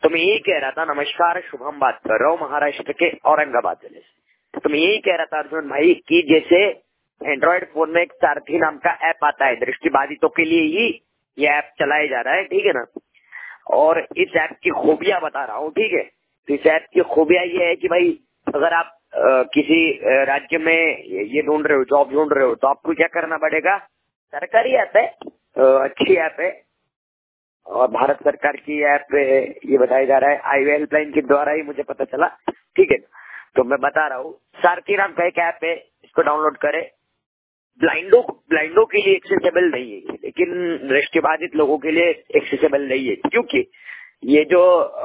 तो मैं यही कह रहा था, नमस्कार, शुभम बात कर रहा हूँ महाराष्ट्र के औरंगाबाद जिले से। तो मैं यही कह रहा था अर्जुन भाई कि जैसे एंड्रॉइड फोन में एक सारथी नाम का ऐप आता है, दृष्टिबाधितों के लिए ही ये ऐप चलाया जा रहा है, ठीक है ना। और इस ऐप की खूबियां बता रहा हूँ, ठीक है। तो इस ऐप की खूबियां ये है कि भाई अगर आप किसी राज्य में ये ढूंढ रहे हो, जॉब ढूंढ रहे हो, तो आपको क्या करना पड़ेगा। सरकारी ऐप है, अच्छी ऐप है और भारत सरकार की ऐप ये बताया जा रहा है, हाईवे हेल्पलाइन के द्वारा ही मुझे पता चला, ठीक है। तो मैं बता रहा हूँ, सारथी नाम का एक ऐप है, इसको डाउनलोड करें। ब्लाइंडो के लिए एक्सेसिबल नहीं है, लेकिन दृष्टिबाधित लोगों के लिए एक्सेसिबल नहीं है, क्योंकि ये जो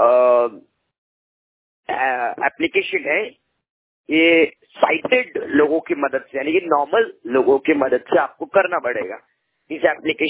एप्लीकेशन है ये साइटेड लोगों की मदद से, यानी कि नॉर्मल लोगों की मदद से आपको करना पड़ेगा। इस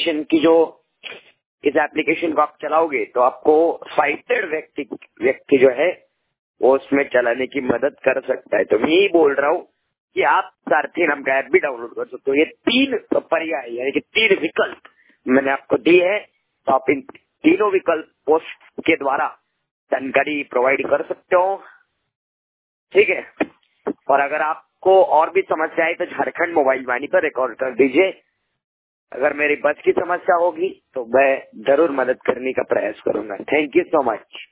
एप्लीकेशन को आप चलाओगे तो आपको साइटेड व्यक्ति जो है वो उसमें चलाने की मदद कर सकता है। तो मैं यही बोल रहा हूँ कि आप सारथी नाम का ऐप भी डाउनलोड कर सकते हो। ये 3 पर्याय यानी कि 3 विकल्प मैंने आपको दिए हैं, तो आप इन तीनों विकल्प पोस्ट के द्वारा जानकारी प्रोवाइड कर सकते हो, ठीक है। और अगर आपको और भी समस्या है तो झारखंड मोबाइल वाणी पर रिकॉर्ड कर दीजिए। अगर मेरी बस की समस्या होगी तो मैं जरूर मदद करने का प्रयास करूंगा। Thank you so much.